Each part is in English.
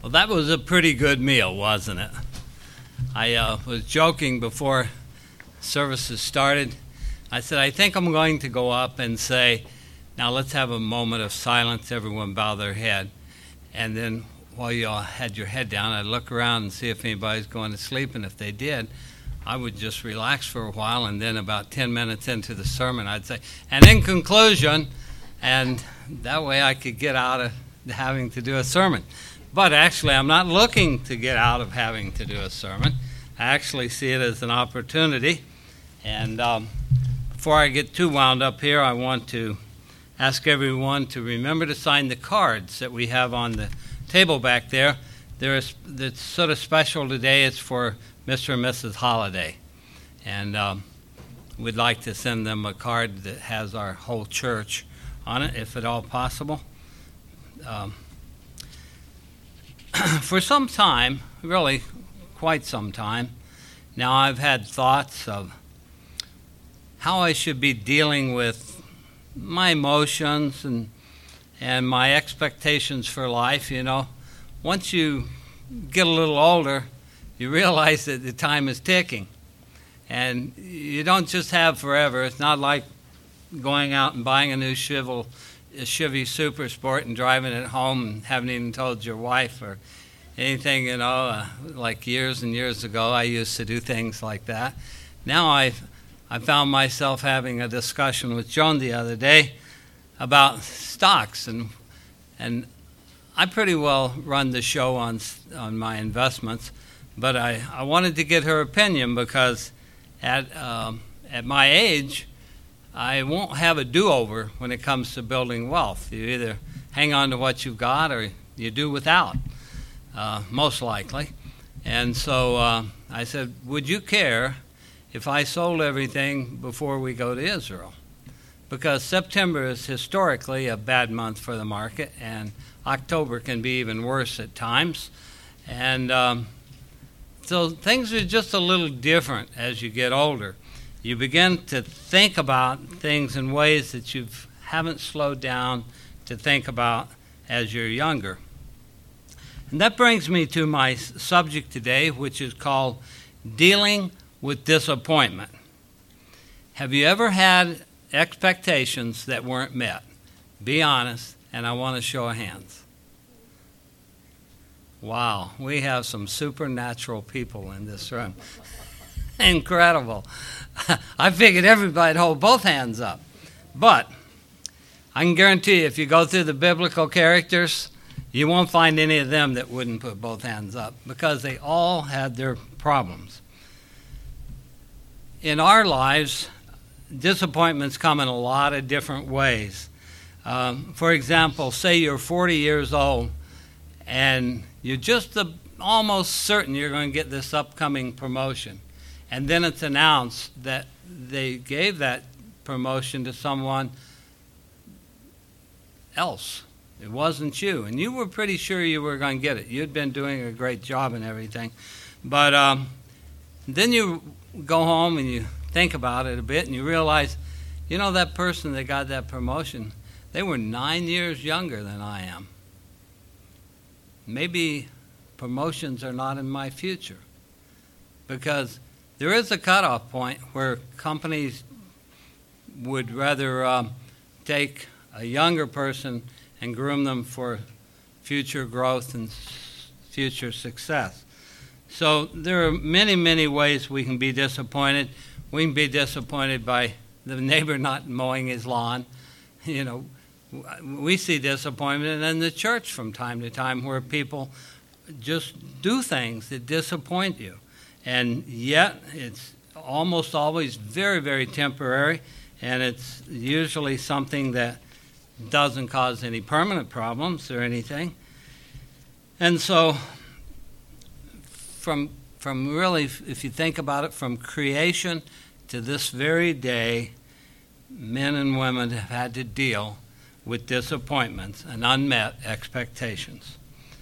Well, that was a pretty good meal, wasn't it? I was joking before services started. I said, I think I'm going to go up and say, now let's have a moment of silence, everyone bow their head. And then while you all had your head down, I'd look around and see if anybody's going to sleep, and if they did, I would just relax for a while, and then about 10 minutes into the sermon, I'd say, and in conclusion, and that way I could get out of having to do a sermon. But actually, I'm not looking to get out of having to do a sermon. I actually see it as an opportunity. And before I get too wound up here, I want to ask everyone to remember to sign the cards that we have on the table back there. It's sort of special today. It's for Mr. and Mrs. Holliday. And we'd like to send them a card that has our whole church on it, if at all possible. For some time, really quite some time, now I've had thoughts of how I should be dealing with my emotions and my expectations for life. You know, once you get a little older, you realize that the time is ticking. And you don't just have forever. It's not like going out and buying a new Chevy Super Sport and driving it home and haven't even told your wife or anything, you know. Like years and years ago, I used to do things like that. Now I found myself having a discussion with Joan the other day about stocks, and I pretty well run the show on my investments, but I wanted to get her opinion because at my age, I won't have a do-over when it comes to building wealth. You either hang on to what you've got or you do without, most likely. And so I said, would you care if I sold everything before we go to Israel? Because September is historically a bad month for the market, and October can be even worse at times. And so things are just a little different as you get older. You begin to think about things in ways that you haven't slowed down to think about as you're younger. And that brings me to my subject today, which is called Dealing with Disappointment. Have you ever had expectations that weren't met? Be honest, and I want a show of hands. Wow, we have some supernatural people in this room. Incredible. I figured everybody'd hold both hands up. But I can guarantee you, if you go through the biblical characters, you won't find any of them that wouldn't put both hands up, because they all had their problems. In our lives, disappointments come in a lot of different ways. For example, say you're 40 years old and you're just almost certain you're going to get this upcoming promotion. And then it's announced that they gave that promotion to someone else. It wasn't you. And you were pretty sure you were going to get it. You'd been doing a great job and everything. But then you go home and you think about it a bit and you realize, you know, that person that got that promotion, they were 9 years younger than I am. Maybe promotions are not in my future, because there is a cutoff point where companies would rather take a younger person and groom them for future growth and future success. So there are many, many ways we can be disappointed. We can be disappointed by the neighbor not mowing his lawn. You know, we see disappointment in the church from time to time where people just do things that disappoint you. And yet it's almost always very, very temporary, and it's usually something that doesn't cause any permanent problems or anything. And so from really, if you think about it, from creation to this very day, men and women have had to deal with disappointments and unmet expectations.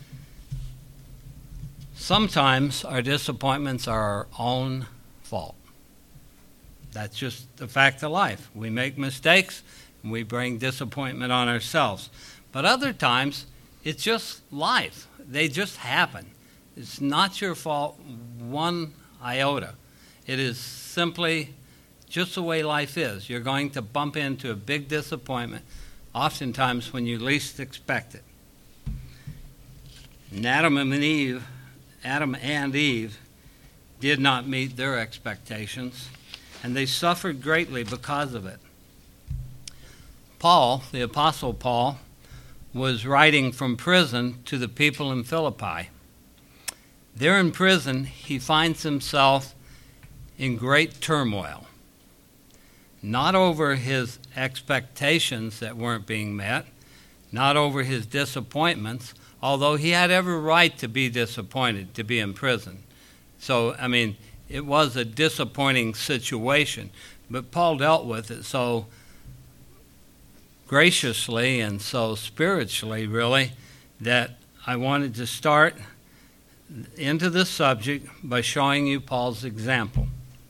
Sometimes our disappointments are our own fault. That's just the fact of life. We make mistakes and we bring disappointment on ourselves. But other times, it's just life. They just happen. It's not your fault one iota. It is simply just the way life is. You're going to bump into a big disappointment, oftentimes when you least expect it. And Adam and Eve did not meet their expectations, and they suffered greatly because of it. Paul, the Apostle Paul, was writing from prison to the people in Philippi. There in prison, he finds himself in great turmoil, not over his expectations that weren't being met, not over his disappointments, although he had every right to be disappointed, to be in prison. So, it was a disappointing situation, but Paul dealt with it so graciously and so spiritually, really, that I wanted to start into this subject by showing you Paul's example.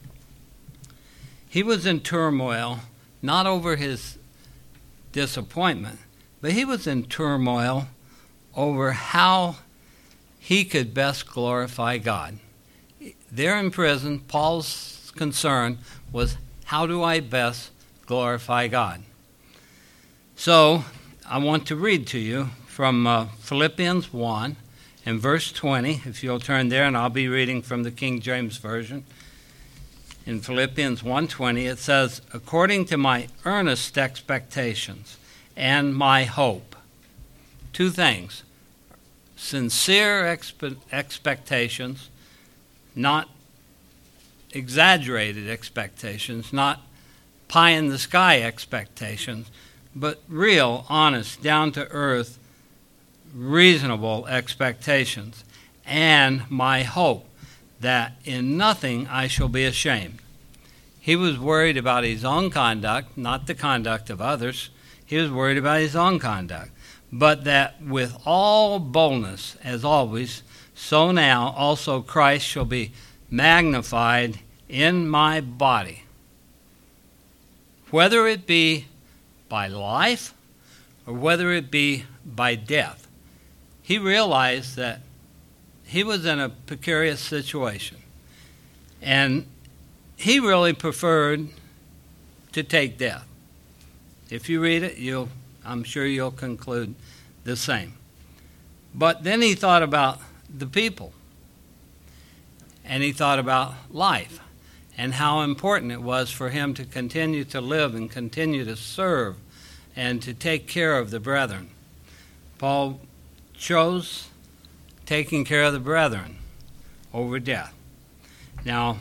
He was in turmoil, not over his disappointment, but he was in turmoil over how he could best glorify God. There in prison, Paul's concern was, how do I best glorify God? So I want to read to you from Philippians 1 and verse 20, if you'll turn there, and I'll be reading from the King James Version. In Philippians 1:20, it says, according to my earnest expectations and my hope. Two things. Sincere expectations, not exaggerated expectations, not pie-in-the-sky expectations, but real, honest, down-to-earth, reasonable expectations. And my hope that in nothing I shall be ashamed. He was worried about his own conduct, not the conduct of others. He was worried about his own conduct. But that with all boldness, as always, so now also Christ shall be magnified in my body, whether it be by life or whether it be by death. He realized that he was in a precarious situation, and he really preferred to take death. If you read it, I'm sure you'll conclude the same. But then he thought about the people, and he thought about life and how important it was for him to continue to live and continue to serve and to take care of the brethren. Paul chose taking care of the brethren over death. Now,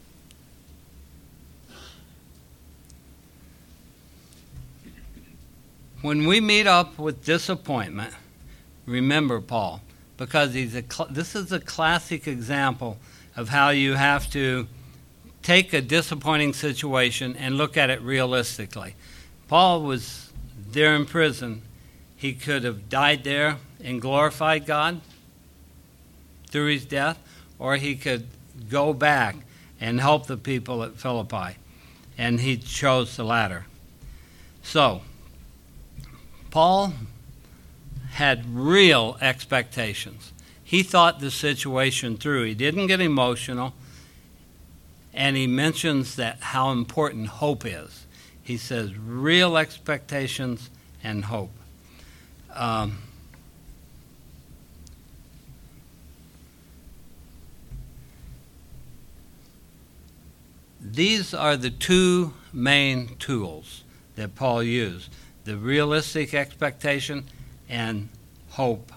when we meet up with disappointment, remember Paul, because this is a classic example of how you have to take a disappointing situation and look at it realistically. Paul was there in prison. He could have died there and glorified God through his death, or he could go back and help the people at Philippi, and he chose the latter. So, Paul had real expectations. He thought the situation through. He didn't get emotional, and he mentions that how important hope is. He says real expectations and hope. These are the two main tools that Paul used: the realistic expectation and hope,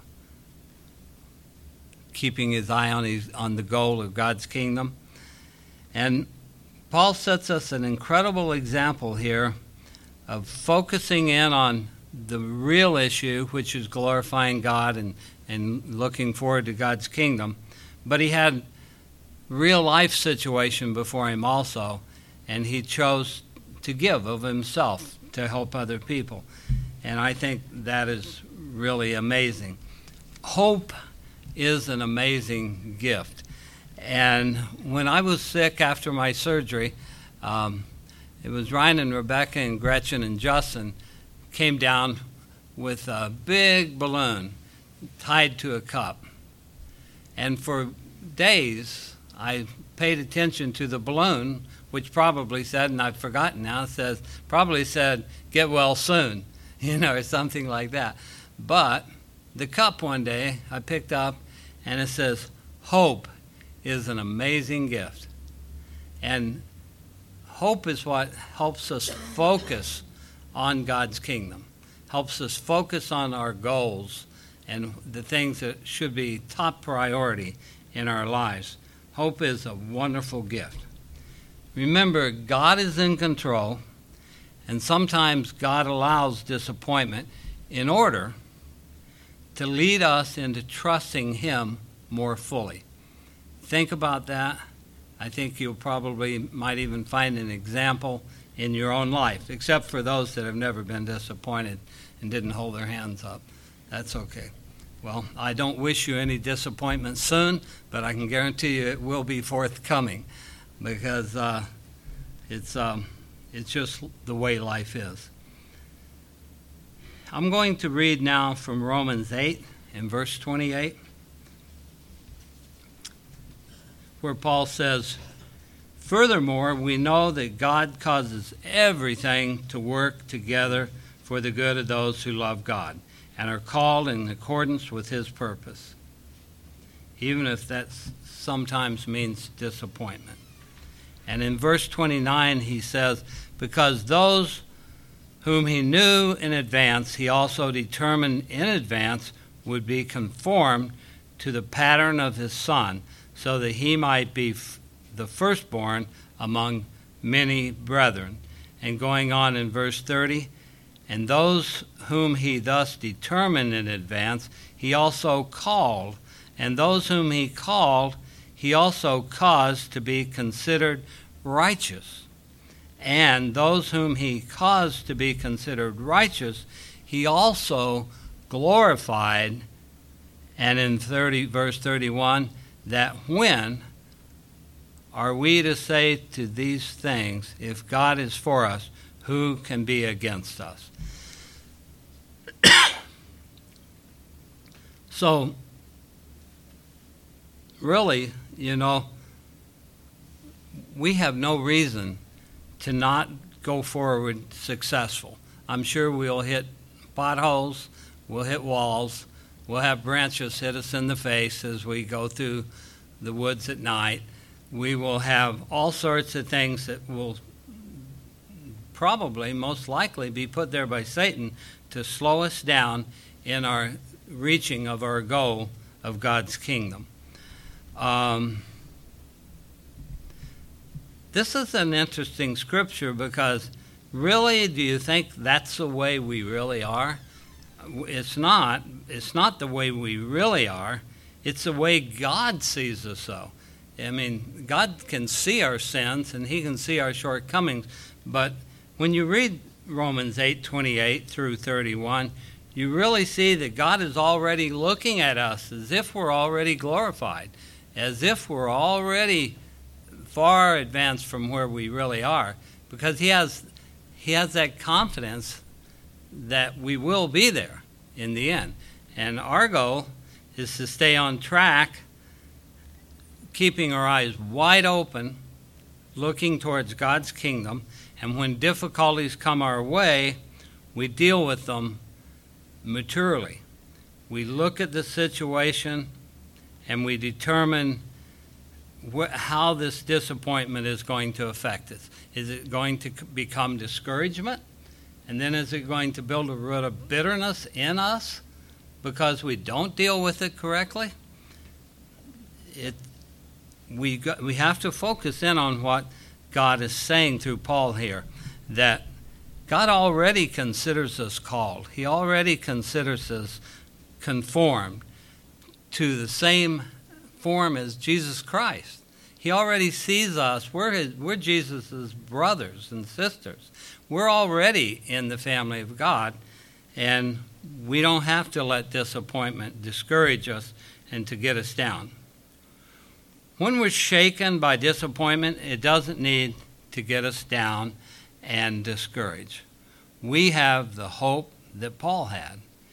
keeping his eye on the goal of God's kingdom. And Paul sets us an incredible example here of focusing in on the real issue, which is glorifying God and looking forward to God's kingdom. But he had real life situation before him also, and he chose to give of himself to help other people. And I think that is really amazing. Hope is an amazing gift. And when I was sick after my surgery, it was Ryan and Rebecca and Gretchen and Justin came down with a big balloon. tied to a cup. And for days, I paid attention to the balloon, which probably said, and I've forgotten now, probably said, "Get well soon," or something like that. But the cup one day I picked up, and it says, "Hope is an amazing gift." And hope is what helps us focus on God's kingdom, helps us focus on our goals and the things that should be top priority in our lives. Hope is a wonderful gift. Remember, God is in control, and sometimes God allows disappointment in order to lead us into trusting Him more fully. Think about that. I think you'll probably might even find an example in your own life, except for those that have never been disappointed and didn't hold their hands up. That's okay. Well, I don't wish you any disappointment soon, but I can guarantee you it will be forthcoming, because it's just the way life is. I'm going to read now from Romans 8 and verse 28, where Paul says, "Furthermore, we know that God causes everything to work together for the good of those who love God and are called in accordance with His purpose," even if that sometimes means disappointment. And in verse 29 he says, "Because those whom He knew in advance, He also determined in advance would be conformed to the pattern of His Son, so that He might be the firstborn among many brethren." And going on in verse 30, "And those whom He thus determined in advance, He also called. And those whom He called, He also caused to be considered righteous. And those whom He caused to be considered righteous, He also glorified." And in verse 31, "That when are we to say to these things, if God is for us, who can be against us?" So, really, we have no reason to not go forward successful. I'm sure we'll hit potholes, we'll hit walls, we'll have branches hit us in the face as we go through the woods at night. We will have all sorts of things that will probably, most likely, be put there by Satan to slow us down in our reaching of our goal of God's kingdom. This is an interesting scripture, because really, do you think that's the way we really are? It's not. It's not the way we really are. It's the way God sees us so. I mean, God can see our sins and He can see our shortcomings, but when you read Romans 8:28 through 31, you really see that God is already looking at us as if we're already glorified, as if we're already far advanced from where we really are, because He has that confidence that we will be there in the end. And our goal is to stay on track, keeping our eyes wide open, looking towards God's kingdom, and when difficulties come our way, we deal with them maturely. We look at the situation and we determine how this disappointment is going to affect us. Is it going to become discouragement? And then is it going to build a root of bitterness in us because we don't deal with it correctly? We have to focus in on what God is saying through Paul here, that God already considers us called. He already considers us conformed to the same form as Jesus Christ. He already sees us. We're Jesus' brothers and sisters. We're already in the family of God, and we don't have to let disappointment discourage us and to get us down. When we're shaken by disappointment, it doesn't need to get us down and discouraged. We have the hope that Paul had.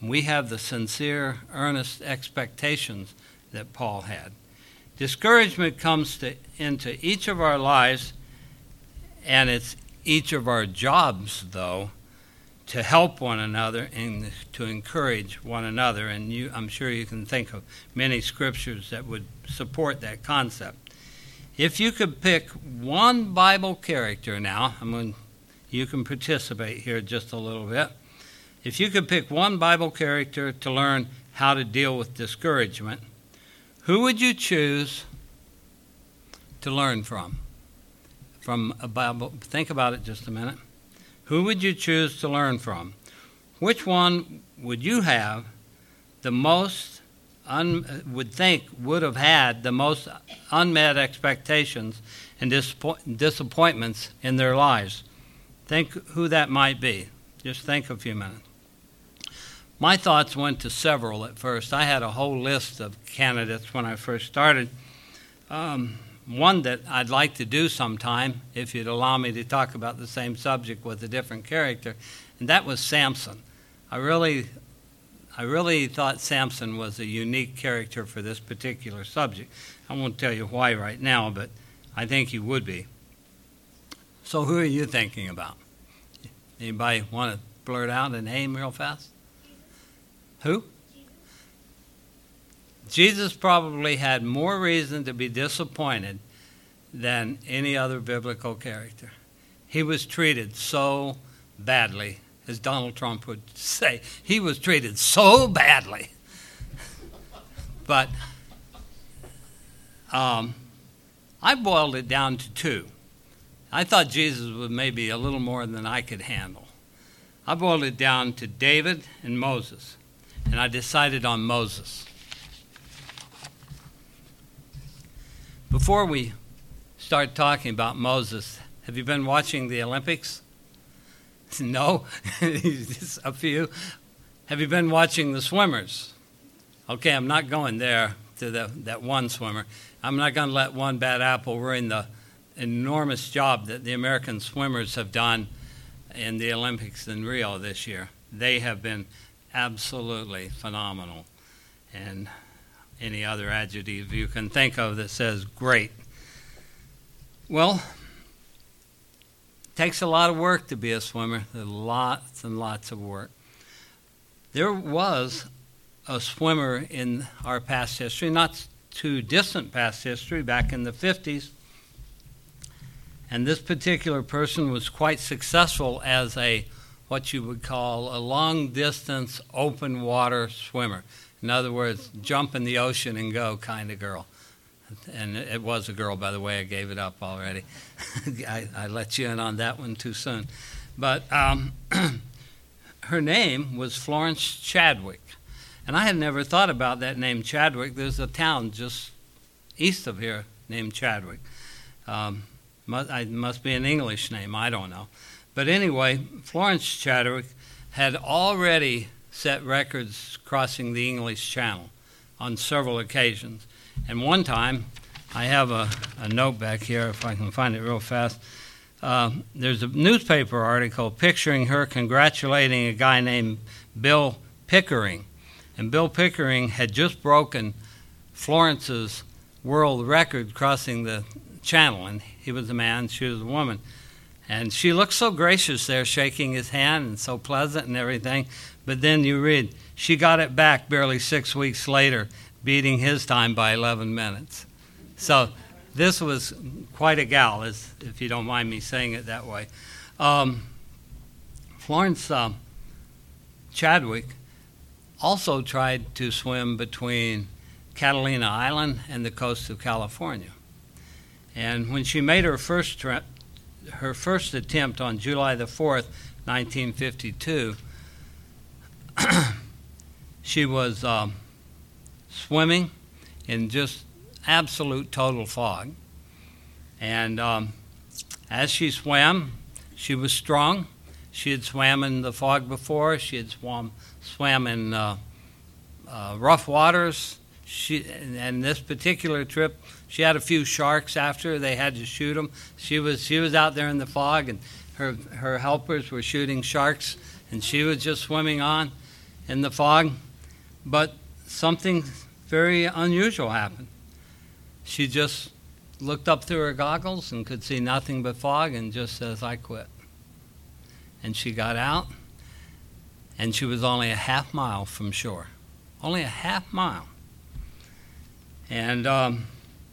We have the sincere, earnest expectations that Paul had. Discouragement comes into each of our lives, and it's each of our jobs, though, to help one another and to encourage one another. And I'm sure you can think of many scriptures that would support that concept. If you could pick one Bible character now, you can participate here just a little bit. If you could pick one Bible character to learn how to deal with discouragement, who would you choose to learn from? From a Bible, think about it just a minute. Who would you choose to learn from? Which one would you have the most, would have had the most unmet expectations and disappointments in their lives? Think who that might be. Just think a few minutes. My thoughts went to several at first. I had a whole list of candidates when I first started. One that I'd like to do sometime, if you'd allow me to talk about the same subject with a different character, and that was Samson. I really thought Samson was a unique character for this particular subject. I won't tell you why right now, but I think he would be. So who are you thinking about? Anybody want to blurt out a name real fast? Who? Jesus probably had more reason to be disappointed than any other biblical character. He was treated so badly, as Donald Trump would say. He was treated so badly. But I boiled it down to two. I thought Jesus was maybe a little more than I could handle. I boiled it down to David and Moses, and I decided on Moses. Before we start talking about Moses, have you been watching the Olympics? No? Just a few. Have you been watching the swimmers? Okay, I'm not going there to that one swimmer. I'm not going to let one bad apple ruin the enormous job that the American swimmers have done in the Olympics in Rio this year. They have been absolutely phenomenal. And any other adjective you can think of that says great. Well, it takes a lot of work to be a swimmer. There's lots and lots of work. There was a swimmer in our past history, not too distant past history, back in the 50s. And this particular person was quite successful as what you would call a long-distance open water swimmer. In other words, jump in the ocean and go kind of girl. And it was a girl, by the way. I gave it up already. I let you in on that one too soon. But her name was Florence Chadwick. And I had never thought about that name, Chadwick. There's a town just east of here named Chadwick. It must be an English name. I don't know. But anyway, Florence Chadwick had already set records crossing the English Channel on several occasions. And one time, I have a note back here, if I can find it real fast. There's a newspaper article picturing her congratulating a guy named Bill Pickering. And Bill Pickering had just broken Florence's world record crossing the channel. And he was a man, she was a woman. And she looked so gracious there, shaking his hand and so pleasant and everything. But then you read, she got it back barely 6 weeks later, beating his time by 11 minutes. So this was quite a gal, if you don't mind me saying it that way. Florence Chadwick also tried to swim between Catalina Island and the coast of California. And when she made her first attempt on July the 4th, 1952, she was swimming in just absolute total fog. And as she swam, she was strong. She had swam in the fog before. She had swam in rough waters. And this particular trip, she had a few sharks after. They had to shoot them. She was out there in the fog, and her helpers were shooting sharks, and she was just swimming on. in the fog, but something very unusual happened. She just looked up through her goggles and could see nothing but fog and just says, "I quit." And she got out, and she was only a half mile from shore. Only a half mile. And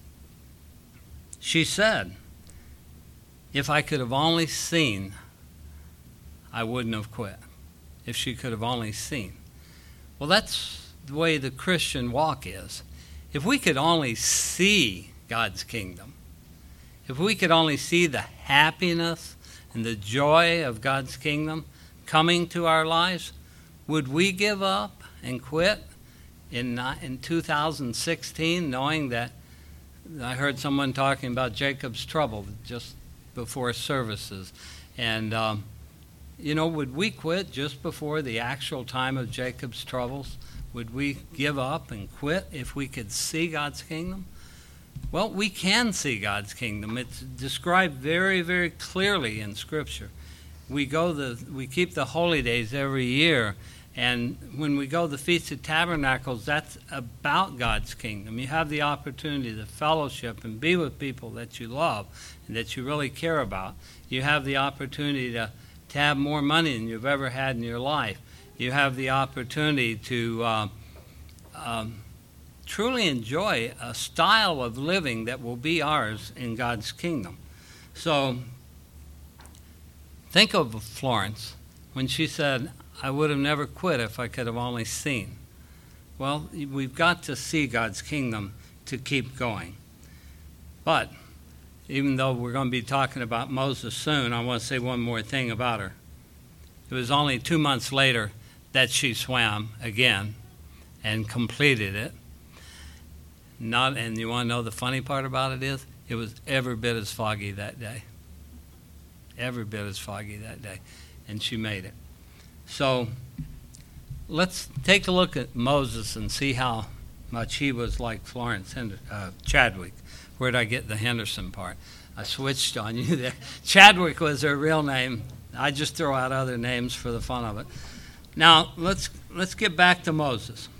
she said, if I could have only seen, I wouldn't have quit. If she could have only seen. Well, that's the way the Christian walk is. If we could only see God's kingdom, if we could only see the happiness and the joy of God's kingdom coming to our lives, would we give up and quit in 2016, knowing that I heard someone talking about Jacob's trouble just before services? And, would we quit just before the actual time of Jacob's troubles? Would we give up and quit if we could see God's kingdom? Well, we can see God's kingdom. It's described very, very clearly in Scripture. We keep the holy days every year, and when we go to the Feast of Tabernacles, that's about God's kingdom. You have the opportunity to fellowship and be with people that you love and that you really care about. You have the opportunity to have more money than you've ever had in your life. You have the opportunity to truly enjoy a style of living that will be ours in God's kingdom. So think of Florence when she said, "I would have never quit if I could have only seen." Well, we've got to see God's kingdom to keep going. But even though we're going to be talking about Moses soon, I want to say one more thing about her. It was only 2 months later that she swam again and completed it. And you want to know the funny part about it is, it was every bit as foggy that day. Every bit as foggy that day. And she made it. So let's take a look at Moses and see how much he was like Florence Chadwick. Where did I get the Henderson part? I switched on you there. Chadwick was her real name. I just throw out other names for the fun of it. Now, let's get back to Moses.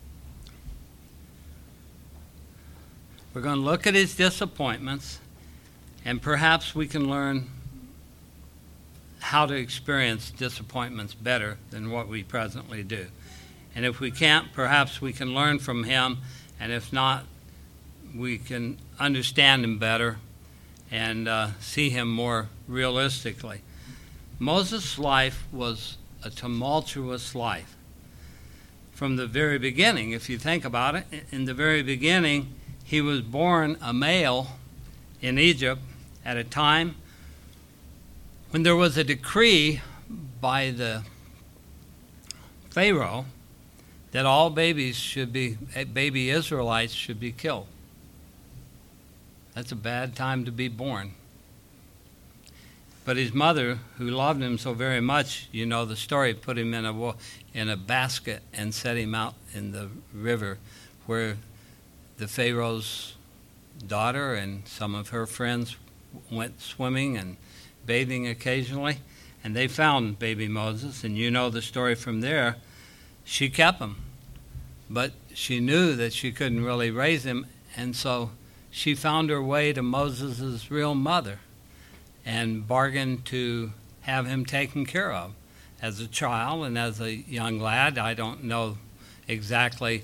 We're going to look at his disappointments, and perhaps we can learn how to experience disappointments better than what we presently do. And if we can't, perhaps we can learn from him, and if not, we can understand him better and see him more realistically. Moses' life was a tumultuous life. From the very beginning, if you think about it, in the very beginning, he was born a male in Egypt at a time when there was a decree by the Pharaoh that all baby Israelites should be killed. That's a bad time to be born. But his mother, who loved him so very much, you know the story, put him in a basket and set him out in the river where the Pharaoh's daughter and some of her friends went swimming and bathing occasionally, and they found baby Moses, and you know the story from there. She kept him, but she knew that she couldn't really raise him, and so she found her way to Moses' real mother and bargained to have him taken care of as a child and as a young lad. I don't know exactly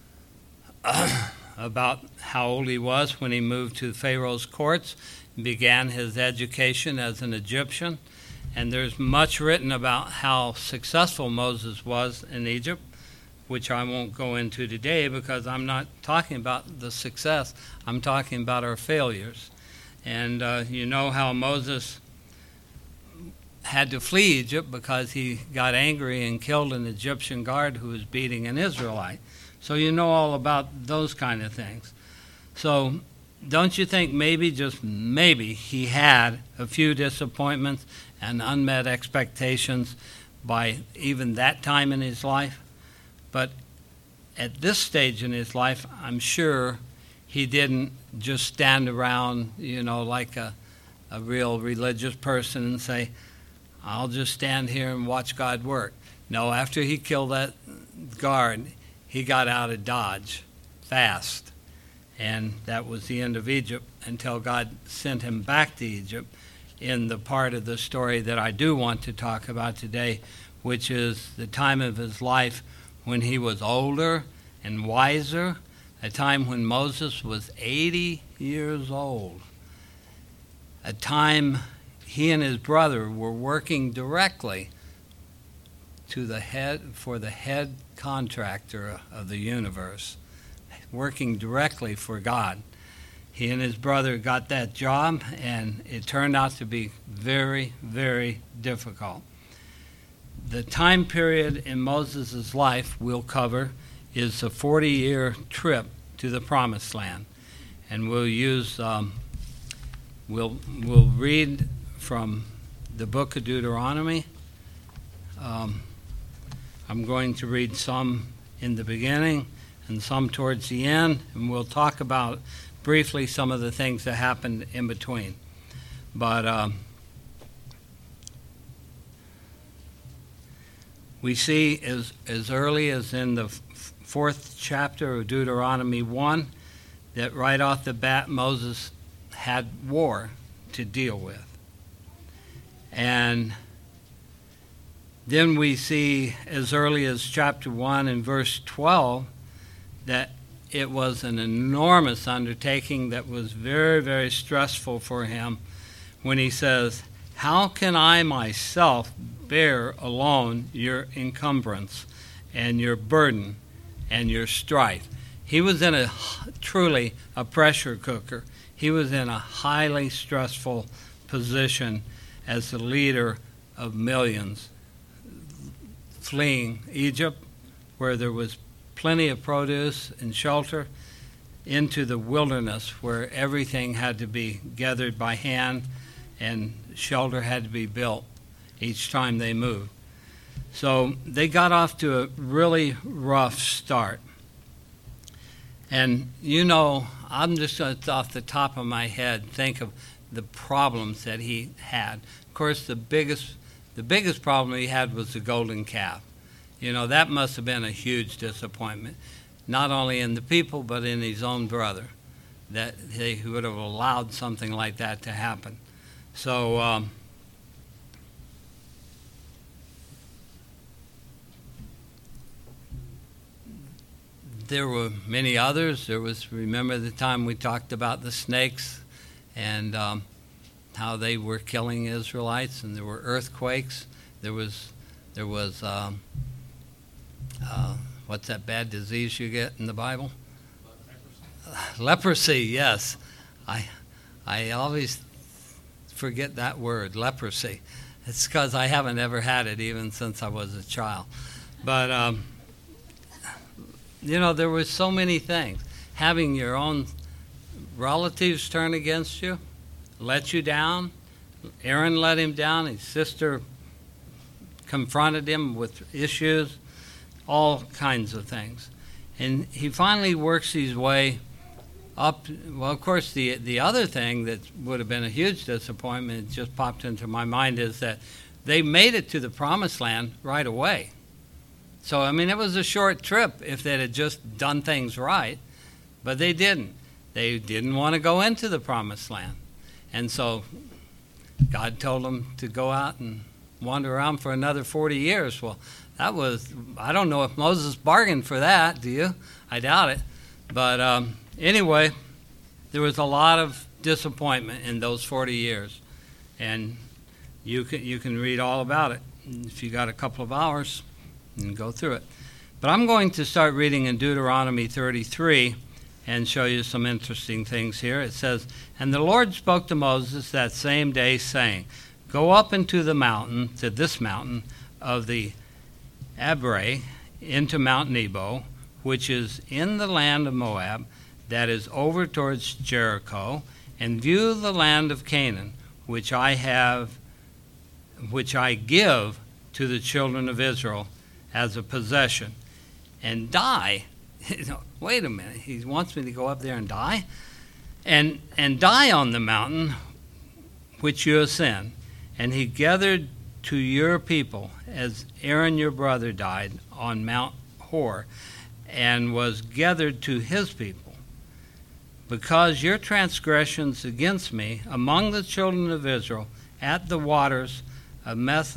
about how old he was when he moved to Pharaoh's courts and began his education as an Egyptian. And there's much written about how successful Moses was in Egypt, which I won't go into today because I'm not talking about the success. I'm talking about our failures. And you know how Moses had to flee Egypt because he got angry and killed an Egyptian guard who was beating an Israelite. So you know all about those kind of things. So don't you think maybe, just maybe, he had a few disappointments and unmet expectations by even that time in his life? But at this stage in his life, I'm sure he didn't just stand around, like a real religious person and say, I'll just stand here and watch God work. No, after he killed that guard, he got out of Dodge fast. And that was the end of Egypt until God sent him back to Egypt in the part of the story that I do want to talk about today, which is the time of his life when he was older and wiser, a time when Moses was 80 years old, a time he and his brother were working directly for the head contractor of the universe, working directly for God. He and his brother got that job, and it turned out to be very, very difficult. The time period in Moses' life we'll cover is a 40-year trip to the Promised Land, and we'll read from the book of Deuteronomy. I'm going to read some in the beginning and some towards the end, and we'll talk about briefly some of the things that happened in between. But we see as early as in the fourth chapter of Deuteronomy 1 that right off the bat Moses had war to deal with. And then we see as early as chapter 1 and verse 12 that it was an enormous undertaking that was very, very stressful for him when he says, "How can I myself bear alone your encumbrance and your burden and your strife?" He was in truly a pressure cooker. He was in a highly stressful position as the leader of millions fleeing Egypt, where there was plenty of produce and shelter, into the wilderness where everything had to be gathered by hand and shelter had to be built each time they moved. So they got off to a really rough start. And I'm just going to, off the top of my head, think of the problems that he had. Of course, the biggest problem he had was the golden calf. That must have been a huge disappointment, not only in the people, but in his own brother, that he would have allowed something like that to happen. So there were many others. Remember the time we talked about the snakes and how they were killing Israelites, and there were earthquakes. There was what's that bad disease you get in the Bible? Leprosy, yes. I always forget that word, leprosy. It's because I haven't ever had it even since I was a child. But, there were so many things. Having your own relatives turn against you, let you down. Aaron let him down. His sister confronted him with issues, all kinds of things. And he finally works his way up. Well, of course, the other thing that would have been a huge disappointment, it just popped into my mind, is that they made it to the Promised Land right away. So, it was a short trip if they had just done things right, but they didn't. They didn't want to go into the Promised Land. And so God told them to go out and wander around for another 40 years. Well, I don't know if Moses bargained for that, do you? I doubt it. But anyway, there was a lot of disappointment in those 40 years. And you can read all about it if you got a couple of hours and go through it. But I'm going to start reading in Deuteronomy 33 and show you some interesting things here. It says, "And the Lord spoke to Moses that same day, saying, Go up into the mountain, to this mountain of the Abrei, into Mount Nebo, which is in the land of Moab, that is over towards Jericho, and view the land of Canaan, which I give to the children of Israel as a possession, and die." Wait a minute, he wants me to go up there and die? And die on the mountain which you ascend. And he gathered to your people as Aaron your brother died on Mount Hor and was gathered to his people. Because your transgressions against me among the children of Israel at the waters of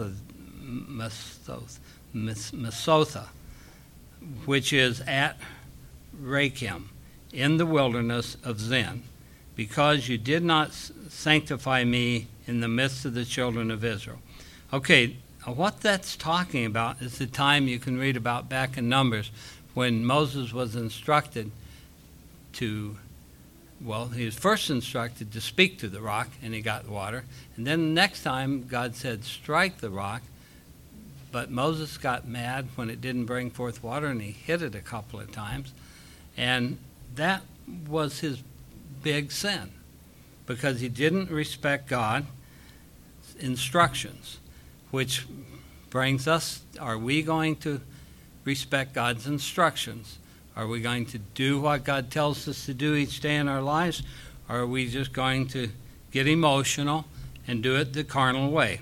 Mesotha, which is at Rakim, in the wilderness of Zin, because you did not sanctify me in the midst of the children of Israel. Okay, what that's talking about is the time you can read about back in Numbers when Moses was instructed to, well, he was first instructed to speak to the rock, and he got the water. And then the next time, God said, strike the rock. But Moses got mad when it didn't bring forth water, and he hit it a couple of times. And that was his big sin, because he didn't respect God's instructions, which brings us, are we going to respect God's instructions? Are we going to do what God tells us to do each day in our lives? Or are we just going to get emotional and do it the carnal way?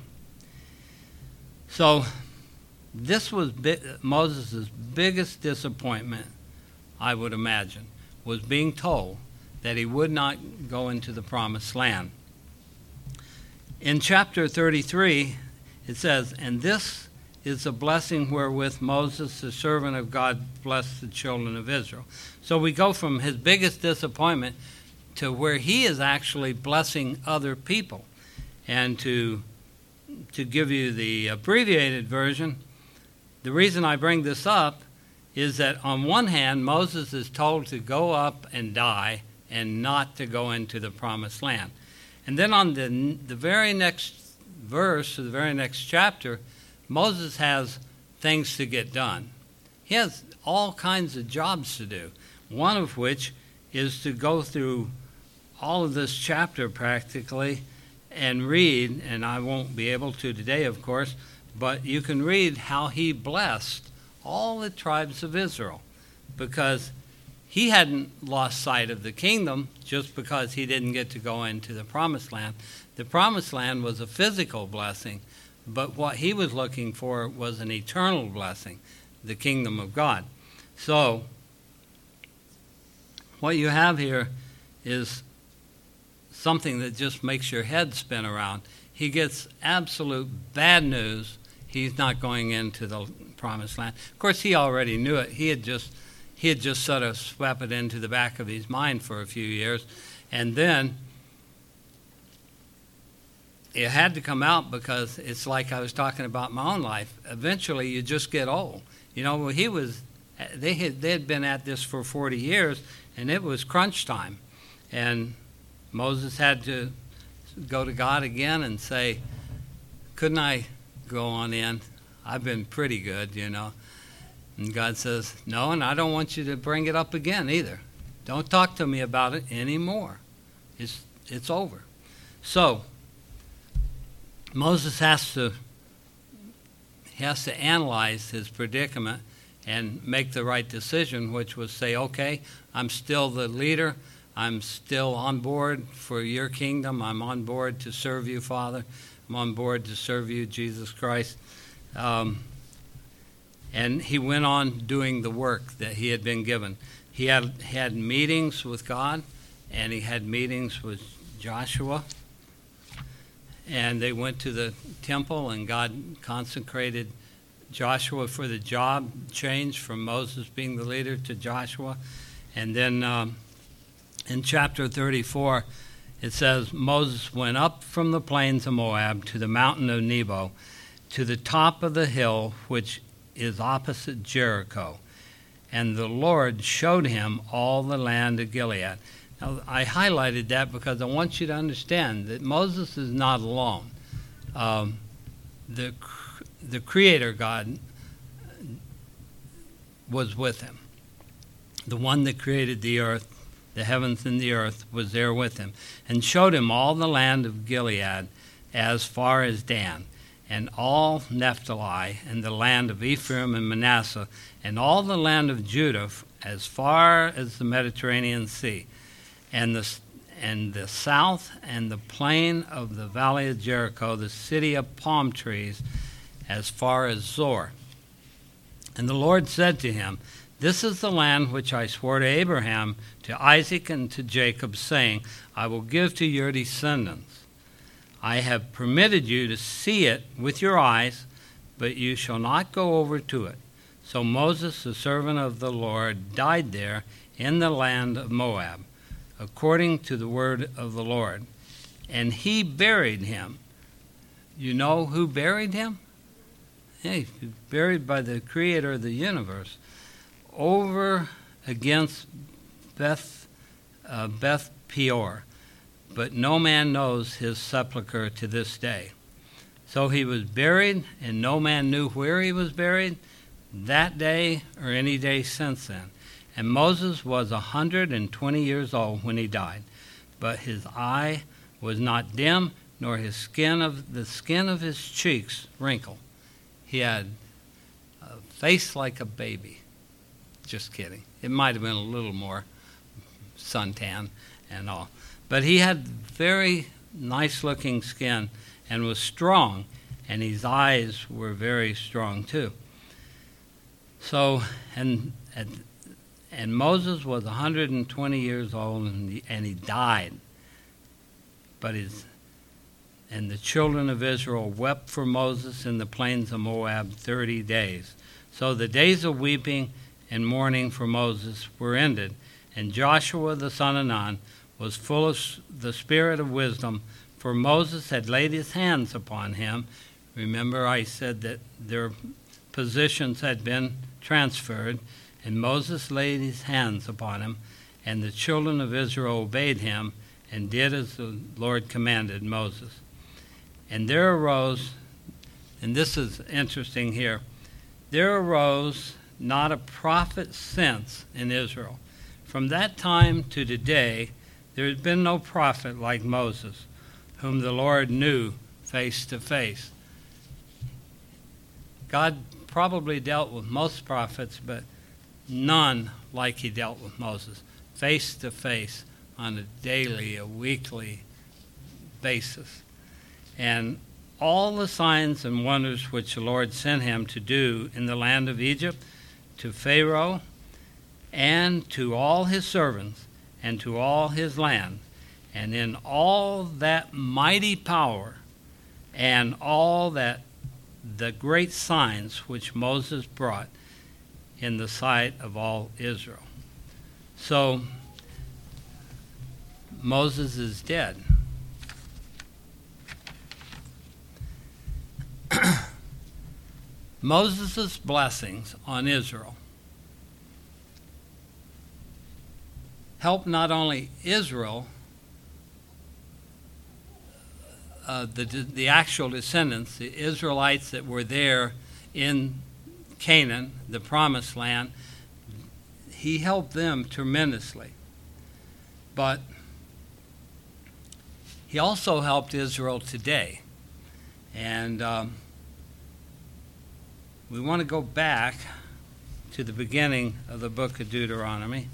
So this was Moses' biggest disappointment, I would imagine, was being told that he would not go into the promised land. In chapter 33, it says, and this is the blessing wherewith Moses, the servant of God, blessed the children of Israel. So we go from his biggest disappointment to where he is actually blessing other people. And to give you the abbreviated version, the reason I bring this up is that on one hand, Moses is told to go up and die and not to go into the promised land. And then on the very next verse, or the very next chapter, Moses has things to get done. He has all kinds of jobs to do, one of which is to go through all of this chapter practically and read, and I won't be able to today, of course, but you can read how he blessed all the tribes of Israel, because he hadn't lost sight of the kingdom just because he didn't get to go into the promised land. The promised land was a physical blessing, but what he was looking for was an eternal blessing, the kingdom of God. So what you have here is something that just makes your head spin around. He gets absolute bad news. He's not going into the promised land. Of course, he already knew it. He had just sort of swept it into the back of his mind for a few years. And then it had to come out, because it's like I was talking about my own life. Eventually, you just get old. You know, they had been at this for 40 years, and it was crunch time. And Moses had to go to God again and say, couldn't I go on in? I've been pretty good, you know. And God says, no, and I don't want you to bring it up again either. Don't talk to me about it anymore. It's over. So Moses has to analyze his predicament and make the right decision, which was say, okay, I'm still the leader. I'm still on board for your kingdom. I'm on board to serve you, Father. I'm on board to serve you, Jesus Christ. And he went on doing the work that he had been given. He had meetings with God, and he had meetings with Joshua. And they went to the temple, and God consecrated Joshua for the job change from Moses being the leader to Joshua. And then in chapter 34, it says, Moses went up from the plains of Moab to the mountain of Nebo, to the top of the hill which is opposite Jericho. And the Lord showed him all the land of Gilead. Now, I highlighted that because I want you to understand that Moses is not alone. The Creator God was with him. The one that created the earth, the heavens and the earth, was there with him, and showed him all the land of Gilead as far as Dan, and all Naphtali, and the land of Ephraim and Manasseh, and all the land of Judah as far as the Mediterranean Sea. And and the south, and the plain of the valley of Jericho, the city of palm trees, as far as Zor. And the Lord said to him, This is the land which I swore to Abraham, to Isaac, and to Jacob, saying, I will give to your descendants. I have permitted you to see it with your eyes, but you shall not go over to it. So Moses, the servant of the Lord, died there in the land of Moab, according to the word of the Lord. And he buried him. You know who buried him? Hey, he's buried by the creator of the universe, over against Beth Peor. But no man knows his sepulchre to this day. So he was buried, and no man knew where he was buried that day or any day since then. And Moses was 120 years old when he died, but his eye was not dim, nor the skin of his cheeks wrinkled. He had a face like a baby. Just kidding. It might have been a little more suntan and all. But he had very nice-looking skin and was strong, and his eyes were very strong too. So, and Moses was 120 years old, and he died. And the children of Israel wept for Moses in the plains of Moab 30 days. So the days of weeping and mourning for Moses were ended, and Joshua the son of Nun was full of the spirit of wisdom, for Moses had laid his hands upon him. Remember, I said that their positions had been transferred, and Moses laid his hands upon him, and the children of Israel obeyed him and did as the Lord commanded Moses. And there arose, and this is interesting here, there arose not a prophet since in Israel. From that time to today, there has been no prophet like Moses, whom the Lord knew face to face. God probably dealt with most prophets, but none like he dealt with Moses, face to face on a daily, a weekly basis. And all the signs and wonders which the Lord sent him to do in the land of Egypt, to Pharaoh, and to all his servants, and to all his land, and in all that mighty power, and all that the great signs which Moses brought in the sight of all Israel. So, Moses is dead. Moses' blessings on Israel helped not only Israel, the actual descendants, the Israelites that were there in Canaan, the promised land, he helped them tremendously. But he also helped Israel today. And we want to go back to the beginning of the book of Deuteronomy.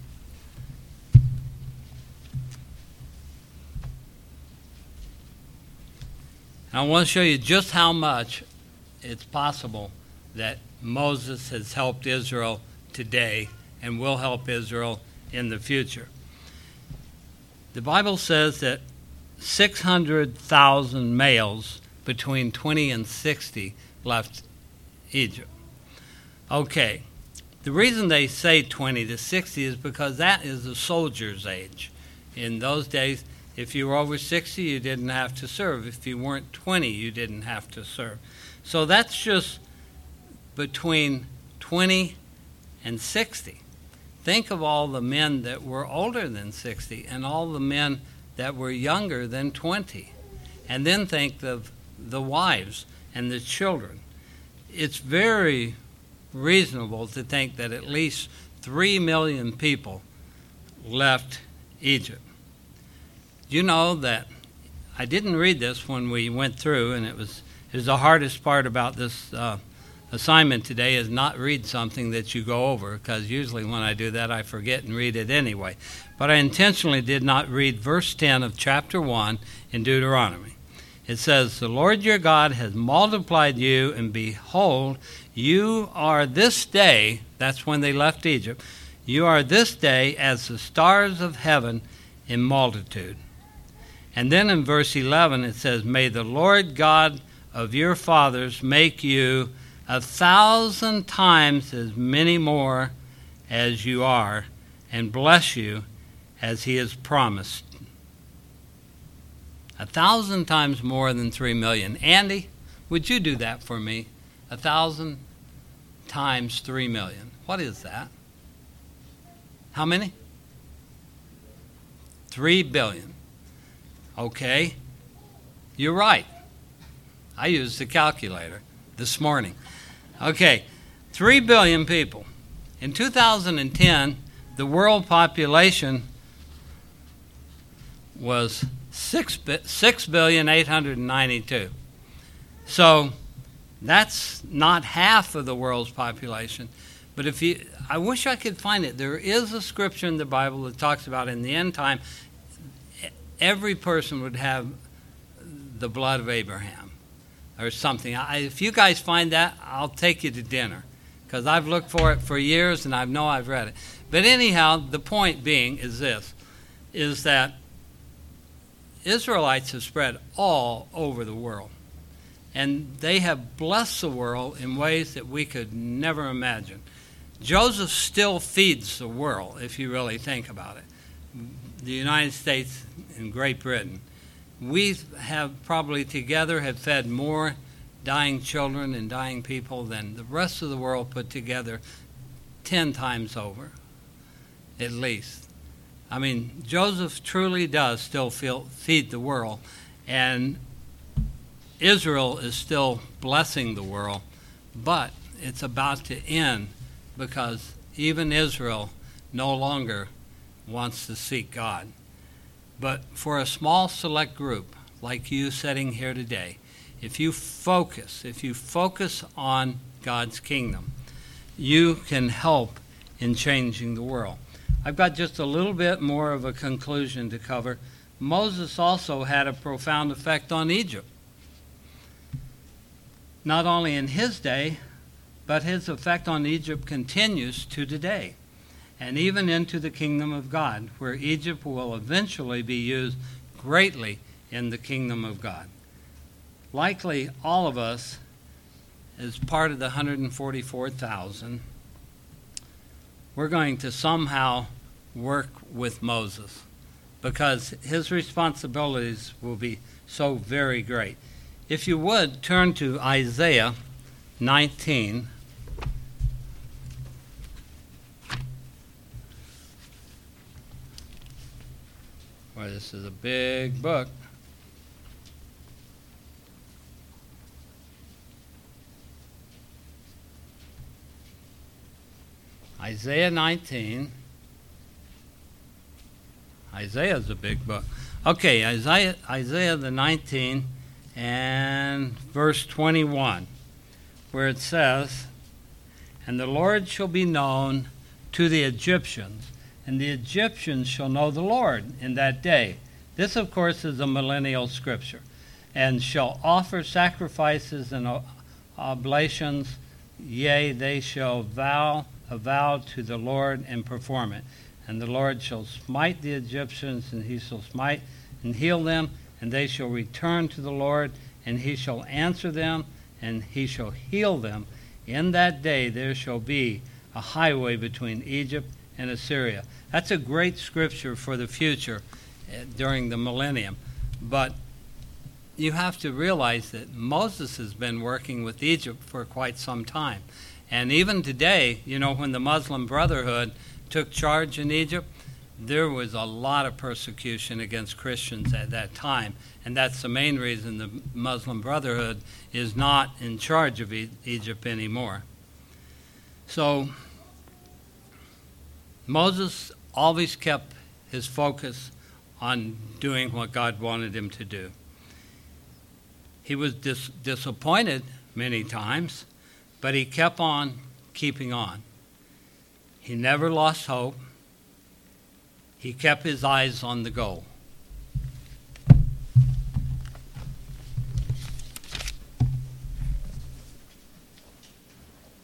And I want to show you just how much it's possible that Moses has helped Israel today and will help Israel in the future. The Bible says that 600,000 males between 20 and 60 left Egypt. Okay, the reason they say 20 to 60 is because that is the soldier's age. In those days, if you were over 60, you didn't have to serve. If you weren't 20, you didn't have to serve. So that's just between 20 and 60. Think of all the men that were older than 60 and all the men that were younger than 20. And then think of the wives and the children. It's very reasonable to think that at least 3 million people left Egypt. You know that I didn't read this when we went through, and it was the hardest part about this assignment today is not read something that you go over, because usually when I do that I forget and read it anyway. But I intentionally did not read verse 10 of chapter 1 in Deuteronomy. It says, "The Lord your God has multiplied you, and behold, you are this day," that's when they left Egypt, "you are this day as the stars of heaven in multitude." And then in verse 11 it says, "May the Lord God of your fathers make you 1,000 times as many more as you are, and bless you as he has promised." 1,000 times more than 3 million. Andy, would you do that for me? 1,000 times 3 million. What is that? How many? 3 billion. Okay. You're right. I used the calculator this morning. Okay. 3 billion people. In 2010, the world population was 6,892,000,000. So that's not half of the world's population. But I wish I could find it. There is a scripture in the Bible that talks about in the end time, every person would have the blood of Abraham or something. If you guys find that, I'll take you to dinner, because I've looked for it for years and I know I've read it. But anyhow, the point being is this, is that Israelites have spread all over the world, and they have blessed the world in ways that we could never imagine. Joseph still feeds the world, if you really think about it. The United States and Great Britain. We have probably together have fed more dying children and dying people than the rest of the world put together 10 times over, at least. I mean, Joseph truly does still feed the world, and Israel is still blessing the world, but it's about to end because even Israel no longer wants to seek God. But for a small select group like you sitting here today, if you focus on God's kingdom, you can help in changing the world. I've got just a little bit more of a conclusion to cover. Moses also had a profound effect on Egypt. Not only in his day, but his effect on Egypt continues to today, and even into the kingdom of God, where Egypt will eventually be used greatly in the kingdom of God. Likely all of us, as part of the 144,000, we're going to somehow work with Moses, because his responsibilities will be so very great. If you would, turn to Isaiah 19. Boy, this is a big book. Isaiah 19. Isaiah's a big book. Okay, Isaiah the 19 and verse 21, where it says, "And the Lord shall be known to the Egyptians, and the Egyptians shall know the Lord in that day." This, of course, is a millennial scripture. "And shall offer sacrifices and oblations, yea, they shall vow a vow to the Lord and perform it. And the Lord shall smite the Egyptians, and he shall smite and heal them, and they shall return to the Lord, and he shall answer them, and he shall heal them. In that day there shall be a highway between Egypt and Assyria." That's a great scripture for the future during the millennium. But you have to realize that Moses has been working with Egypt for quite some time. And even today, when the Muslim Brotherhood took charge in Egypt, there was a lot of persecution against Christians at that time. And that's the main reason the Muslim Brotherhood is not in charge of Egypt anymore. So Moses always kept his focus on doing what God wanted him to do. He was disappointed many times, But he kept on keeping on. He never lost hope. He kept his eyes on the goal.